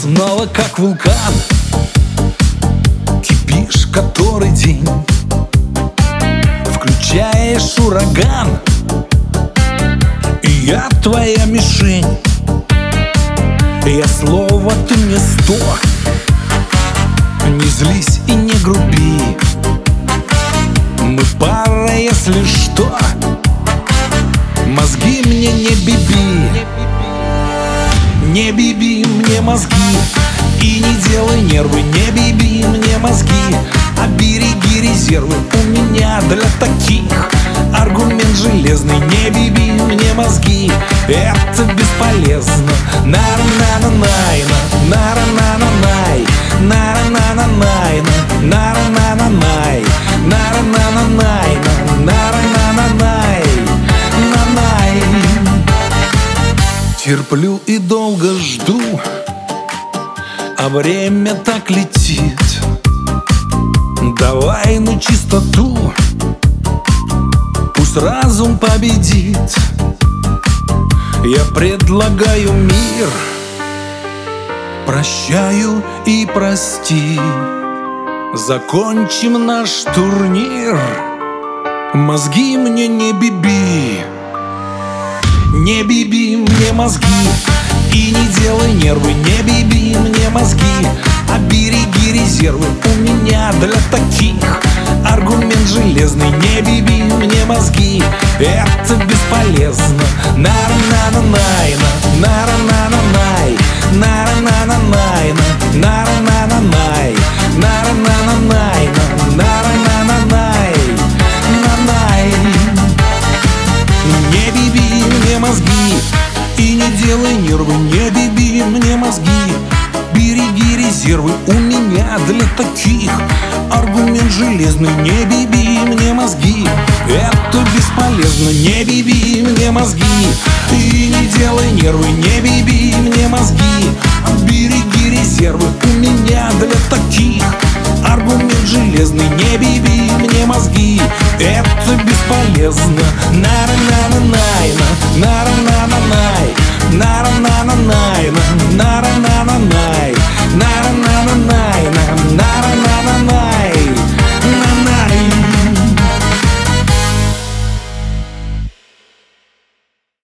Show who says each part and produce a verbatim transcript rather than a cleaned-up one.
Speaker 1: снова как вулкан, кипишь который день. Включаешь ураган, и я твоя мишень. Я слово, ты мне сто. Не злись и не груби, мы пара, если что. Мозги мне не биби, не биби мне мозги. И не делай нервы, не биби мне мозги. А береги резервы, у меня для таких аргумент железный. Не биби мне мозги, это бесполезно. Нара-на-на-найна, нара-на-на-най, нара-на-на-найна, нара-на-на-най, нара-на-на-найна, нара-на-на-най, на-най. Терплю и долго жду, а время так летит. Давай на чистоту, пусть разум победит. Я предлагаю мир, прощаю и прости. Закончим наш турнир. Мозги мне не биби, не биби мне мозги. И не делай нервы, не биби мне мозги. А береги резервы, у меня для таких аргумент железный. Не биби мне мозги, это бесполезно. Нара-на-на-найна, нара-на-на-най, нара-на-на-найна, нара-на-на-най, нара-на-на-найна, нара-на-на-най, на-най. Не биби мне мозги, и не делай нервы, не биби мне мозги. Береги резервы, у меня для таких аргумент железный. Не биби мне мозги, это бесполезно. Не биби мне мозги, и не делай нервы, не биби мне мозги. Береги резервы, у меня для таких аргумент железный. Не биби мне мозги, это бесполезно. На-на-на-на.